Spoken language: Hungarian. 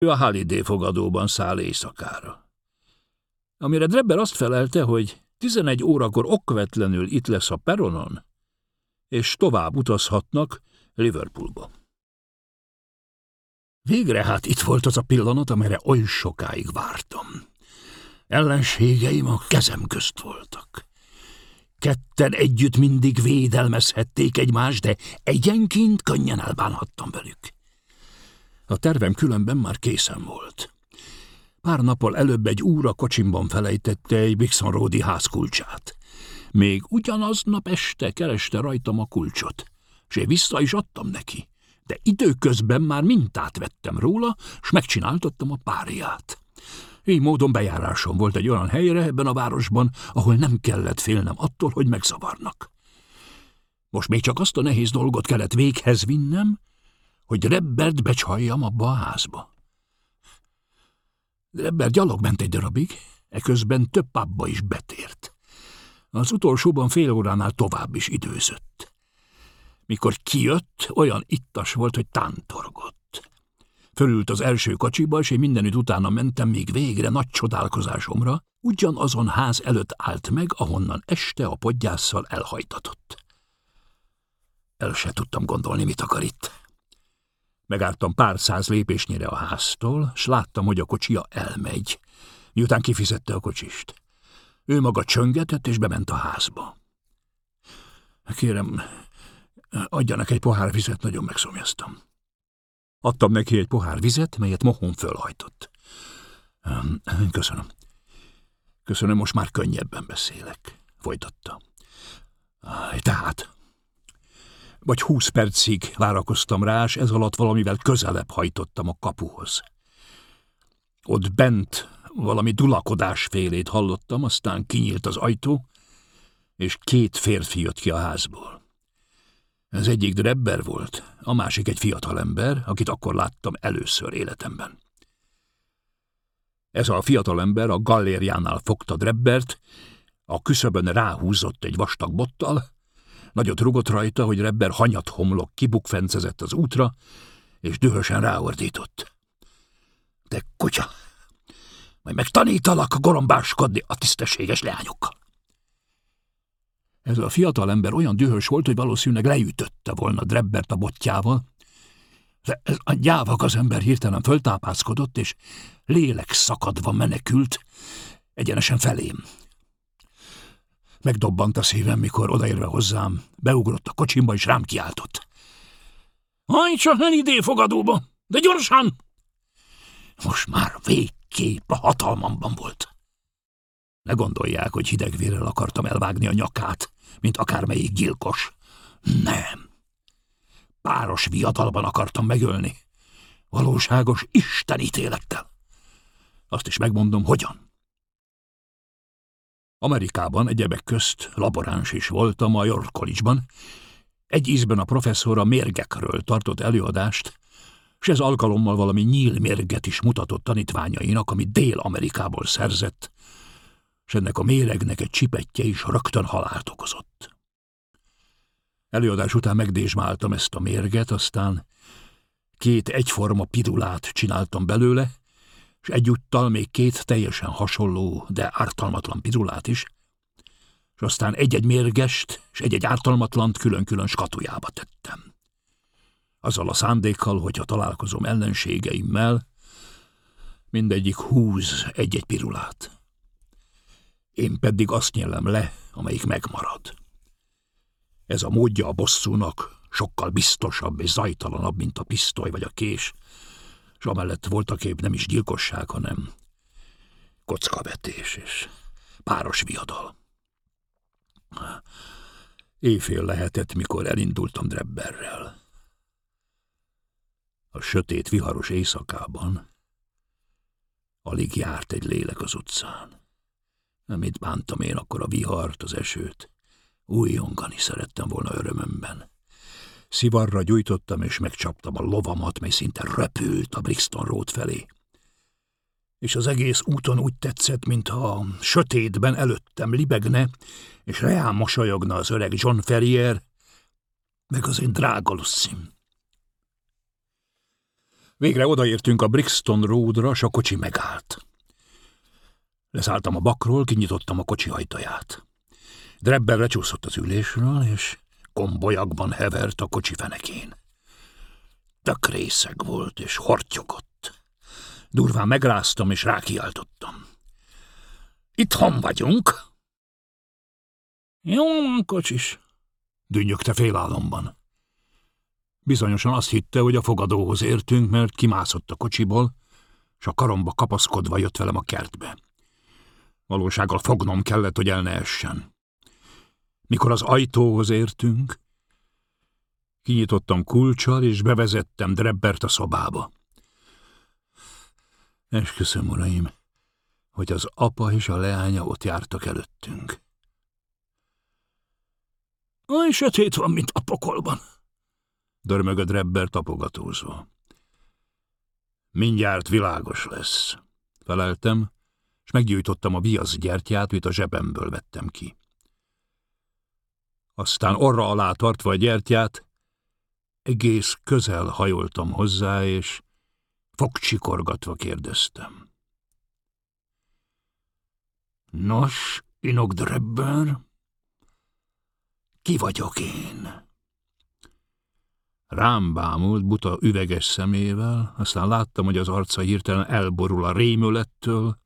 Ő a Holiday fogadóban száll éjszakára. Amire Drebber azt felelte, hogy 11 órakor okvetlenül itt lesz a peronon, és tovább utazhatnak Liverpoolba. Végre hát itt volt az a pillanat, amire oly sokáig vártam. Ellenségeim a kezem közt voltak. Ketten együtt mindig védelmezhették egymást, de egyenként könnyen elbánhattam velük. A tervem különben már készen volt. Pár nappal előbb egy úr a kocsimban felejtette egy Brixton Road-i ház kulcsát. Még ugyanaznap este kereste rajtam a kulcsot, s én vissza is adtam neki, de időközben már mintát vettem róla, s megcsináltattam a párját. Így módon bejárásom volt egy olyan helyre ebben a városban, ahol nem kellett félnem attól, hogy megzavarnak. Most még csak azt a nehéz dolgot kellett véghez vinnem, hogy Drebbert becsalljam abba a házba. Drebber gyalog ment egy darabig, eközben több pubba is betért. Az utolsóban fél óránál tovább is időzött. Mikor kijött, olyan ittas volt, hogy tántorgott. Fölült az első kocsiba, és én mindenütt utána mentem, míg végre nagy csodálkozásomra ugyanazon ház előtt állt meg, ahonnan este a podgyásszal elhajtatott. El se tudtam gondolni, mit akar itt. Megálltam pár száz lépésnyire a háztól, s láttam, hogy a kocsia elmegy, miután kifizette a kocsist. Ő maga csöngetett, és bement a házba. Kérem, adjanak egy pohár vizet, nagyon megszomjaztam. Adtam neki egy pohár vizet, melyet mohón fölhajtott. Köszönöm, most már könnyebben beszélek, folytatta. Tehát, vagy 20 percig várakoztam rá, s ez alatt valamivel közelebb hajtottam a kapuhoz. Ott bent valami dulakodásfélét hallottam, aztán kinyílt az ajtó, és 2 férfi jött ki a házból. Az egyik Drebber volt, a másik egy fiatalember, akit akkor láttam először életemben. Ez a fiatalember a gallériánál fogta Drebbert, a küszöbön ráhúzott egy vastag bottal, nagyot rugott rajta, hogy Drebber hanyathomlok kibukfencezett az útra, és dühösen ráordított. De kutya, majd megtanítalak gorombáskodni a tisztességes leányokkal. Ez a fiatalember olyan dühös volt, hogy valószínűleg leütötte volna Drebbert a botjával, de ez a gyáva gazember hirtelen föltápászkodott, és lélek szakadva menekült egyenesen felém. Megdobbant a szívem, mikor odaérve hozzám, beugrott a kocsimba, és rám kiáltott. Hajts a Holiday fogadóba, de gyorsan! Most már végképp a hatalmamban volt. Ne gondolják, hogy hidegvérrel akartam elvágni a nyakát, mint akármelyik gyilkos. Nem. Páros viadalban akartam megölni. Valóságos istenítélettel. Azt is megmondom, hogyan. Amerikában egyebek közt laboráns is voltam a York College-ban. Egy ízben a professzor a mérgekről tartott előadást, s ez alkalommal valami nyílmérget is mutatott tanítványainak, amit Dél-Amerikából szerzett, s ennek a méregnek egy csipetje is rögtön halált okozott. Előadás után megdésmáltam ezt a mérget, aztán 2 egyforma pirulát csináltam belőle, és egyúttal még 2 teljesen hasonló, de ártalmatlan pirulát is, és aztán egy-egy mérgest és egy-egy ártalmatlant külön-külön skatujába tettem. Azzal a szándékkal, hogyha találkozom ellenségeimmel, mindegyik húz egy-egy pirulát. Én pedig azt nyelem le, amelyik megmarad. Ez a módja a bosszúnak sokkal biztosabb és zajtalanabb, mint a pisztoly vagy a kés, és amellett voltaképp nem is gyilkosság, hanem kockavetés és páros viadal. Éjfél lehetett, mikor elindultam Drebberrel. A sötét, viharos éjszakában alig járt egy lélek az utcán. Mit bántam én akkor a vihart, az esőt? Újjongani szerettem volna örömömben. Szivarra gyújtottam, és megcsaptam a lovamat, mely szinte röpült a Brixton Road felé. És az egész úton úgy tetszett, mintha a sötétben előttem libegne, és reám mosolyogna az öreg John Ferrier, meg az én drága Lucim. Végre odaértünk a Brixton Roadra, s a kocsi megállt. Leszálltam a bakról, kinyitottam a kocsi ajtaját. Drebber lecsúszott az ülésről, és kombolyakban hevert a kocsi fenekén. Tök részeg volt, és hortyogott. Durván megráztam, és rákiáltottam. Itthon vagyunk! Jó van, kocsis, dünnyögte félálomban. Bizonyosan azt hitte, hogy a fogadóhoz értünk, mert kimászott a kocsiból, s a karomba kapaszkodva jött velem a kertbe. Valósággal fognom kellett, hogy el ne essen. Mikor az ajtóhoz értünk, kinyitottam kulccsal, és bevezettem Drebbert a szobába. Esküszöm, uraim, hogy az apa és a leánya ott jártak előttünk. Aj, sötét van, mint a pokolban, dörmögött Drebber tapogatózva. Mindjárt világos lesz, feleltem, és meggyújtottam a viaszgyertyát, amit a zsebemből vettem ki. Aztán orra alá tartva a gyertyát, egész közel hajoltam hozzá, és fogcsikorgatva kérdeztem. Nos, Enoch Drebber, ki vagyok én? Rám bámult buta üveges szemével, aztán láttam, hogy az arca hirtelen elborul a rémülettől,